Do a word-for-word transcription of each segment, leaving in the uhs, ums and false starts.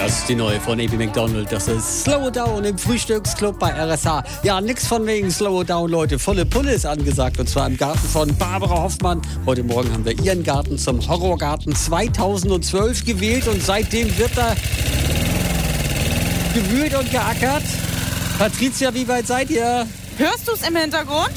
Das ist die neue von A B McDonald. Das ist Slow Down im Frühstücksclub bei R S H. Ja, nix von wegen Slow Down, Leute. Volle Pulle ist angesagt. Und zwar im Garten von Barbara Hoffmann. Heute Morgen haben wir ihren Garten zum Horrorgarten zweitausendzwölf gewählt. Und seitdem wird da gewühlt und geackert. Patricia, wie weit seid ihr? Hörst du es im Hintergrund?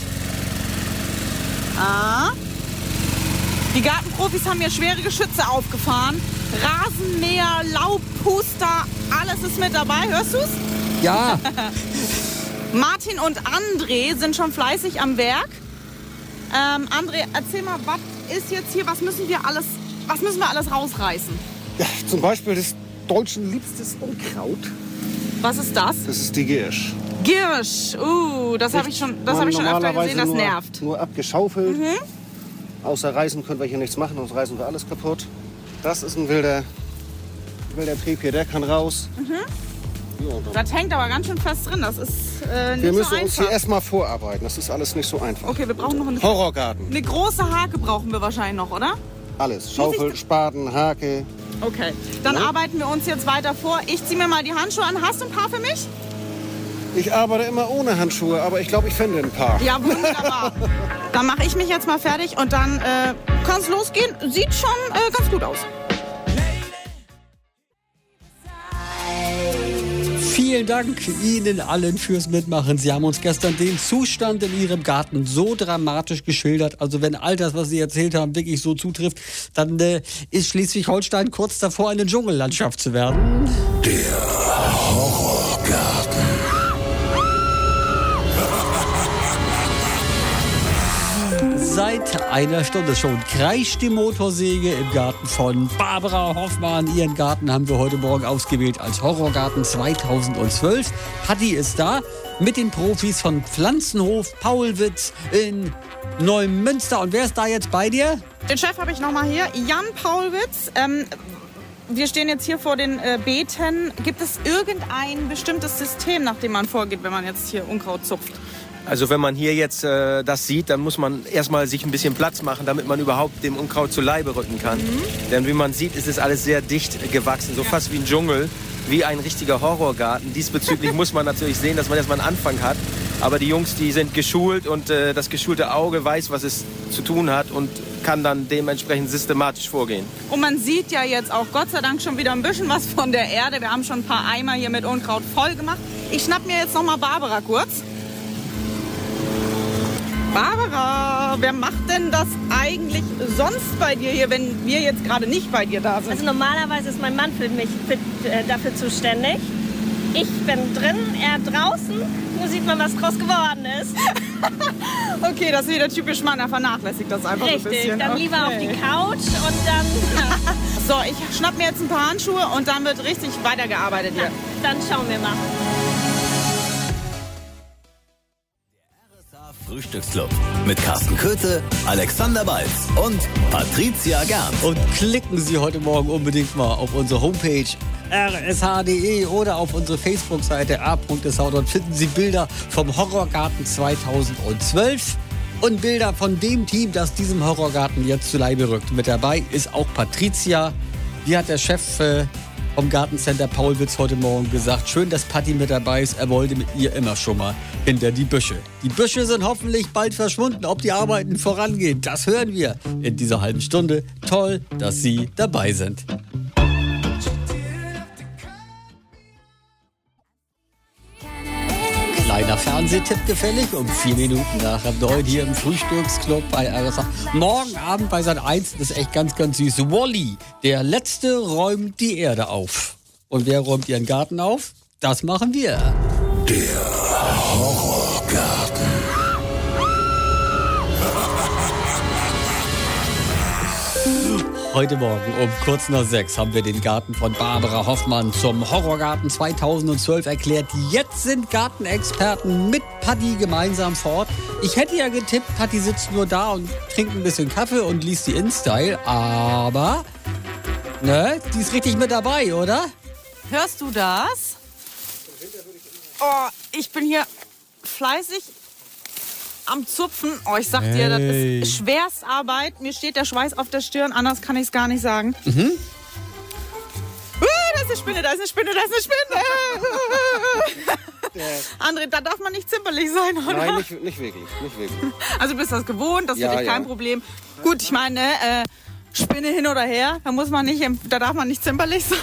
Ah. Die Gartenprofis haben hier schwere Geschütze aufgefahren. Rasenmäher, Laubpuster, alles ist mit dabei. Hörst du's? Ja. Martin und André sind schon fleißig am Werk. Ähm, André, erzähl mal, was ist jetzt hier, was müssen wir alles, was müssen wir alles rausreißen? Ja, zum Beispiel das deutschen liebstes Unkraut. Was ist das? Das ist die Giersch. Giersch, uh, das habe ich schon, das habe ich schon öfter gesehen, das nur, nervt. Nur abgeschaufelt. Mhm. Außer Reißen können wir hier nichts machen, sonst reißen wir alles kaputt. Das ist ein wilder, wilder Trieb hier, der kann raus. Mhm. Ja, das hängt aber ganz schön fest drin, das ist äh, nicht wir müssen so einfach. uns hier erstmal vorarbeiten, das ist alles nicht so einfach. Okay, wir brauchen noch eine... Horrorgarten. Eine große Hake brauchen wir wahrscheinlich noch, oder? Alles, Schaufel, Spaten, Hake. Okay, dann ja. arbeiten wir uns jetzt weiter vor. Ich ziehe mir mal die Handschuhe an. Hast du ein paar für mich? Ich arbeite immer ohne Handschuhe, aber ich glaube, ich finde ein paar. Ja, wunderbar. Dann mache ich mich jetzt mal fertig und dann äh, kann es losgehen. Sieht schon äh, ganz gut aus. Vielen Dank Ihnen allen fürs Mitmachen. Sie haben uns gestern den Zustand in Ihrem Garten so dramatisch geschildert. Also wenn all das, was Sie erzählt haben, wirklich so zutrifft, dann äh, ist Schleswig-Holstein kurz davor, eine Dschungellandschaft zu werden. Der Horrorgarten. Seit einer Stunde schon kreischt die Motorsäge im Garten von Barbara Hoffmann. Ihren Garten haben wir heute Morgen ausgewählt als Horrorgarten zweitausendzwölf. Patti ist da mit den Profis von Pflanzenhof Paulwitz in Neumünster. Und wer ist da jetzt bei dir? Den Chef habe ich noch mal hier, Jan Paulwitz. Ähm, wir stehen jetzt hier vor den äh, Beeten. Gibt es irgendein bestimmtes System, nach dem man vorgeht, wenn man jetzt hier Unkraut zupft? Also wenn man hier jetzt äh, das sieht, dann muss man erstmal sich ein bisschen Platz machen, damit man überhaupt dem Unkraut zu Leibe rücken kann. Mhm. Denn wie man sieht, ist es alles sehr dicht gewachsen, so ja. fast wie ein Dschungel, wie ein richtiger Horrorgarten. Diesbezüglich muss man natürlich sehen, dass man erstmal einen Anfang hat. Aber die Jungs, die sind geschult und äh, das geschulte Auge weiß, was es zu tun hat und kann dann dementsprechend systematisch vorgehen. Und man sieht ja jetzt auch Gott sei Dank schon wieder ein bisschen was von der Erde. Wir haben schon ein paar Eimer hier mit Unkraut voll gemacht. Ich schnapp mir jetzt noch mal Barbara kurz. Barbara, wer macht denn das eigentlich sonst bei dir hier, wenn wir jetzt gerade nicht bei dir da sind? Also normalerweise ist mein Mann für mich für, äh, dafür zuständig. Ich bin drin, er draußen. Nur sieht man, was draus geworden ist. Okay, das ist wieder typisch Mann, er vernachlässigt das einfach Richtig, ein bisschen. dann okay. lieber auf die Couch und dann... Ja. So, ich schnapp mir jetzt ein paar Handschuhe und dann wird richtig weitergearbeitet hier. Ja, dann schauen wir mal. Frühstücksclub mit Carsten Köthe, Alexander Balz und Patricia Gern. Und klicken Sie heute Morgen unbedingt mal auf unsere Homepage r s h punkt d e oder auf unsere Facebook-Seite a punkt s h. Dort finden Sie Bilder vom Horrorgarten zweitausendzwölf und Bilder von dem Team, das diesem Horrorgarten jetzt zu Leibe rückt. Mit dabei ist auch Patricia. Die hat der Chef äh, vom Gartencenter Paulwitz heute Morgen gesagt, schön, dass Patti mit dabei ist. Er wollte mit ihr immer schon mal hinter die Büsche. Die Büsche sind hoffentlich bald verschwunden. Ob die Arbeiten vorangehen, das hören wir in dieser halben Stunde. Toll, dass Sie dabei sind. Kleiner Fernsehtipp gefällig, um vier Minuten nach dem neun hier im Frühstücksclub bei R S H. Morgen Abend bei Sat eins, das ist echt ganz, ganz süß. Wall-E, der Letzte räumt die Erde auf. Und wer räumt ihren Garten auf? Das machen wir. Der Horrorgarten. Heute Morgen um kurz nach sechs haben wir den Garten von Barbara Hoffmann zum Horrorgarten zweitausendzwölf erklärt. Jetzt sind Gartenexperten mit Patti gemeinsam vor Ort. Ich hätte ja getippt, Patti sitzt nur da und trinkt ein bisschen Kaffee und liest die InStyle. Aber, ne, die ist richtig mit dabei, oder? Hörst du das? Oh, ich bin hier fleißig am Zupfen. Oh, ich sag dir, das ist Schwerstarbeit. Mir steht der Schweiß auf der Stirn, anders kann ich es gar nicht sagen. Mhm. Uh, das ist eine Spinne, da ist eine Spinne, da ist eine Spinne. André, da darf man nicht zimperlich sein, oder? Nein, nicht, nicht wirklich, nicht wirklich. Also du bist das gewohnt, das ist Ja, für dich kein ja. Problem. Gut, ich meine, äh, Spinne hin oder her, da muss man nicht, da darf man nicht zimperlich sein.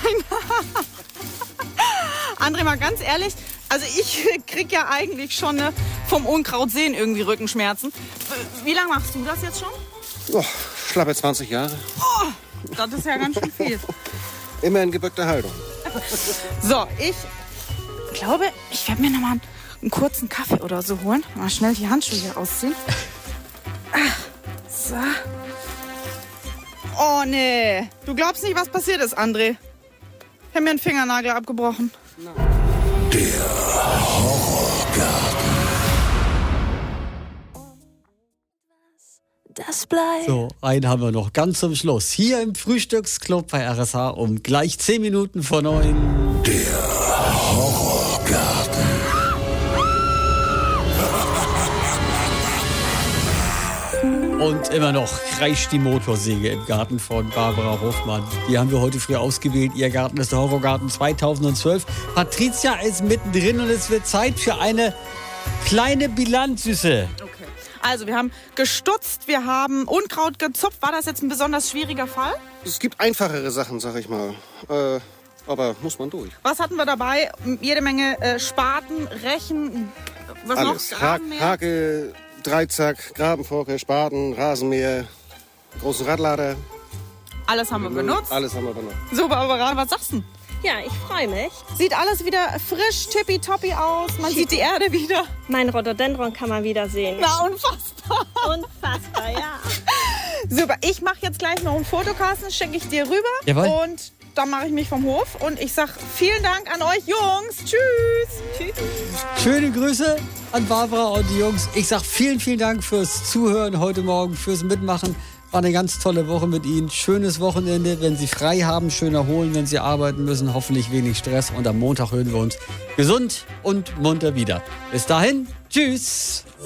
André, mal ganz ehrlich, also ich krieg ja eigentlich schon ne, vom Unkrautsehen irgendwie Rückenschmerzen. Wie lange machst du das jetzt schon? Oh, schlappe zwanzig Jahre. Oh, das ist ja ganz schön viel. Immer in gebückter Haltung. So, ich glaube, ich werde mir noch mal einen, einen kurzen Kaffee oder so holen. Mal schnell die Handschuhe hier ausziehen. So. Oh, nee. Du glaubst nicht, was passiert ist, André. Ich habe mir einen Fingernagel abgebrochen. Das bleibt. So, einen haben wir noch ganz zum Schluss. Hier im Frühstücksclub bei R S H um gleich zehn Minuten vor neun. Und immer noch kreischt die Motorsäge im Garten von Barbara Hofmann. Die haben wir heute früh ausgewählt. Ihr Garten ist der Horrorgarten zweitausendzwölf. Patricia ist mittendrin und es wird Zeit für eine kleine Bilanz, Süße. Okay. Also, wir haben gestutzt, wir haben Unkraut gezupft. War das jetzt ein besonders schwieriger Fall? Es gibt einfachere Sachen, sag ich mal. Äh, aber muss man durch. Was hatten wir dabei? Jede Menge äh, Spaten, Rechen, was Alles. noch? Ha Rasenmäher? Hake, Dreizack, Grabenforke, Spaten, Rasenmäher, großen Radlader. Alles haben wir benutzt. Alles haben wir benutzt. So, Barbara, was sagst du? Ja, ich freue mich. Sieht alles wieder frisch, tippitoppi aus. Man sieht die Erde wieder. Mein Rhododendron kann man wieder sehen. Na, unfassbar. Unfassbar, ja. Super, ich mache jetzt gleich noch einen Fotokasten, schicke ich dir rüber. Jawohl. Und dann mache ich mich vom Hof. Und ich sag vielen Dank an euch Jungs. Tschüss. Tschüss. Schöne Grüße an Barbara und die Jungs. Ich sag vielen, vielen Dank fürs Zuhören heute Morgen, fürs Mitmachen. War eine ganz tolle Woche mit Ihnen. Schönes Wochenende. Wenn Sie frei haben, schön erholen. Wenn Sie arbeiten müssen, hoffentlich wenig Stress. Und am Montag hören wir uns gesund und munter wieder. Bis dahin, tschüss.